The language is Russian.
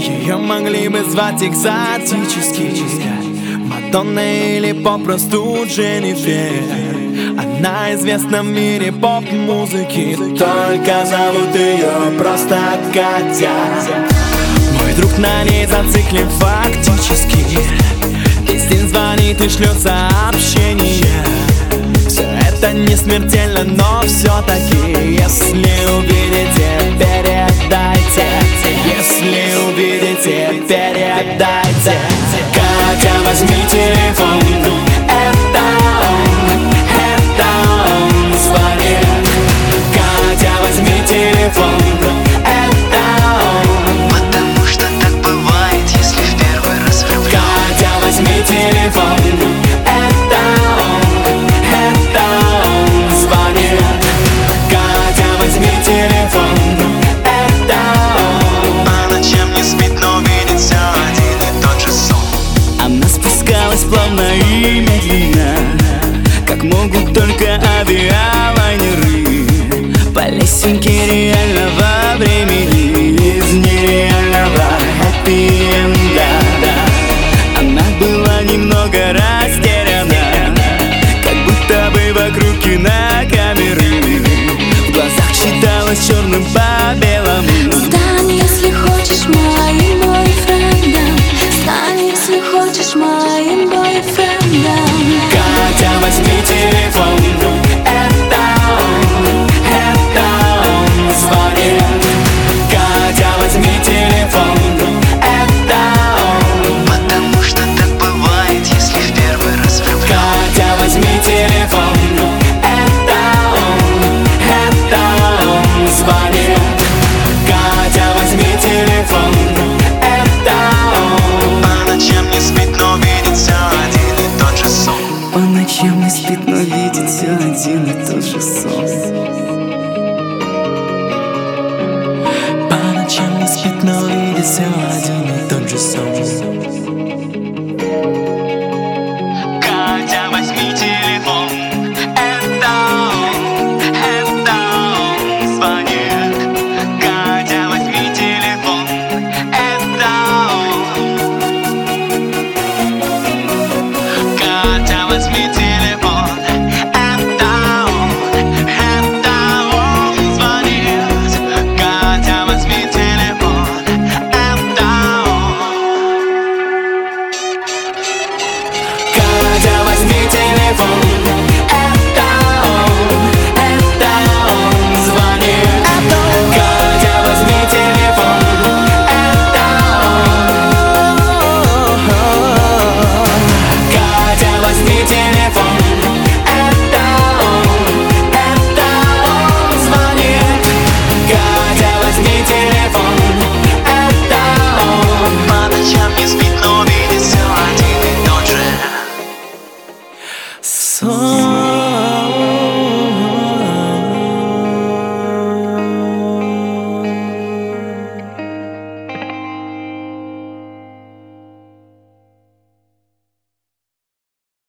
Ее могли бы звать экзотически Мадонна или попросту Дженнифер. Она известна в мире поп-музыки, только зовут ее просто Катя. Мой друг на ней зациклен фактически. Весь день звонит и шлет сообщения. Все это не смертельно, но все-таки, если увидите, передайте. Если увидите, передайте. Катя, возьми телефон, это он звонит. Катя, возьми телефон, это он. Потому что так бывает, если в первый раз влюблен. Катя, возьми телефон, это он звонит. Катя, возьми телефон, это он. По ночам не спит, но видит все один и тот же сон. Она спускалась плавно и медленно, как могут только авиалайнеры, по лесенке реального времени, из нереального хэппи-энда. Она была немного растеряна, как будто бы вокруг кинокамеры. В глазах читалось черным по белому. Стань, если хочешь, моим бойфрендом. Стань, если хочешь, моим бойфрендом. Катя, возьми телефон, это он звонит. Катя, возьми телефон, это он. Потому что так бывает, если в первый раз влюблен. Катя, возьми телефон, это он звонит. Катя, возьми телефон, это он. По ночам не спит, но видит все один и тот же сон. По ночам не спит, но видит все один и тот же сон. По ночам не спит, но видит все